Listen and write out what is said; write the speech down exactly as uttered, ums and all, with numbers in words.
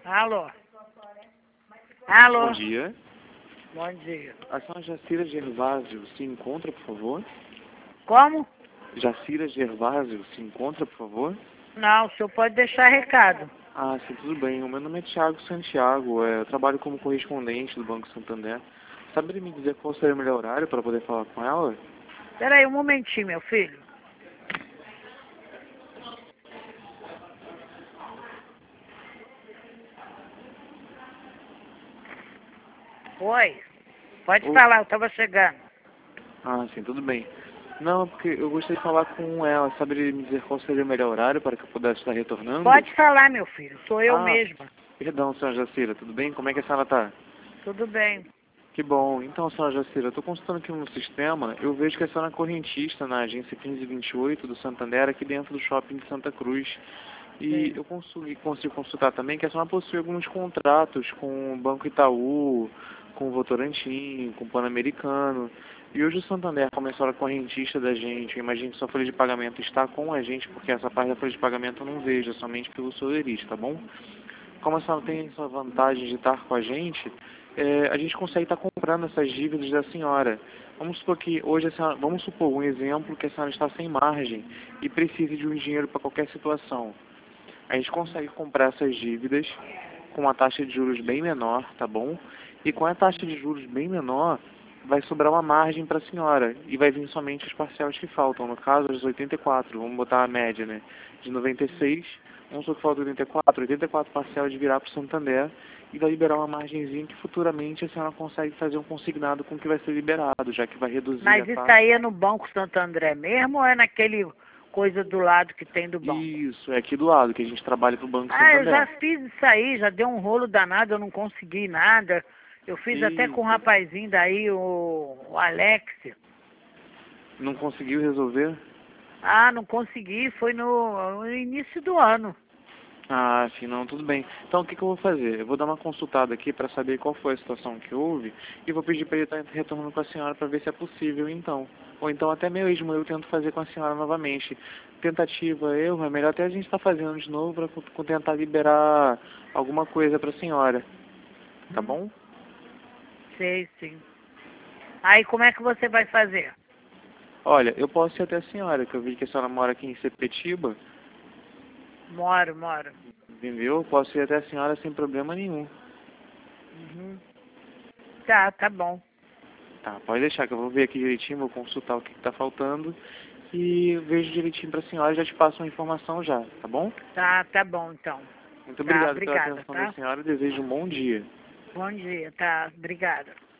Alô? Alô? Bom dia. Bom dia. A senhora Jacira Gervásio se encontra, por favor? Como? Jacira Gervásio se encontra, por favor? Não, o senhor pode deixar recado. Ah, sim, tudo bem. O meu nome é Thiago Santiago. É, eu trabalho como correspondente do Banco Santander. Saberia me dizer qual seria o melhor horário para poder falar com ela? Espera aí um momentinho, meu filho. Oi. Pode Ou... falar, eu estava chegando. Ah, sim, tudo bem. Não, porque eu gostaria de falar com ela. Saberia me dizer qual seria o melhor horário para que eu pudesse estar retornando? Pode falar, meu filho. Sou eu Ah, mesma. perdão, senhora Jacira. Tudo bem? Como é que a senhora está? Tudo bem. Que bom. Então, senhora Jacira, eu estou consultando aqui no sistema. Eu vejo que a senhora é correntista na agência quinze vinte e oito do Santander, aqui dentro do shopping de Santa Cruz. E Sim. eu consegui, consigo consultar também que a senhora possui alguns contratos com o Banco Itaú, com o Votorantim, com o Pan-Americano. E hoje o Santander, como é a senhora correntista da gente, eu imagino que sua folha de pagamento está com a gente, porque essa parte da folha de pagamento eu não vejo, é somente pelo solerista, tá bom? Como a senhora tem essa vantagem de estar com a gente, é, a gente consegue estar comprando essas dívidas da senhora. Vamos supor que hoje a senhora, vamos supor um exemplo que a senhora está sem margem e precisa de um dinheiro para qualquer situação. A gente consegue comprar essas dívidas com uma taxa de juros bem menor, tá bom? E com a taxa de juros bem menor, vai sobrar uma margem para a senhora e vai vir somente as parcelas que faltam. No caso, as oitenta e quatro, vamos botar a média, né? De noventa e seis, vamos supor que falta oitenta e quatro, oitenta e quatro parcelas de virar para o Santander e vai liberar uma margenzinha que futuramente a senhora consegue fazer um consignado com o que vai ser liberado, já que vai reduzir Mas a isso taxa. aí é no Banco Santo André mesmo ou é naquele coisa do lado que tem do banco? Isso, é aqui do lado, que a gente trabalha para o Banco Ah, eu já Santander. fiz isso aí, já deu um rolo danado, eu não consegui nada. Eu fiz até com o Isso. rapazinho daí, o, o Alex. Não conseguiu resolver? Ah, não consegui, foi no, no início do ano. Ah, sim, não, tudo bem. Então, o que, que eu vou fazer? Eu vou dar uma consultada aqui para saber qual foi a situação que houve e vou pedir para ele estar retornando com a senhora para ver se é possível, então. Ou então até mesmo eu tento fazer com a senhora novamente. Tentativa, erro, é melhor até a gente estar fazendo de novo para tentar liberar alguma coisa para a senhora. Tá Hum, bom? sei, sim. Aí como é que você vai fazer? Olha, eu posso ir até a senhora, que eu vi que a senhora mora aqui em Sepetiba, Moro, moro. entendeu? Eu posso ir até a senhora sem problema nenhum. Uhum. Tá, tá bom. Tá, pode deixar que eu vou ver aqui direitinho, vou consultar o que está faltando e vejo direitinho para a senhora e já te passo uma informação já, tá bom? Tá, tá bom então. Muito Tá, obrigado pela obrigada, atenção da tá? senhora e desejo um bom dia. Bom dia, tá? Obrigada.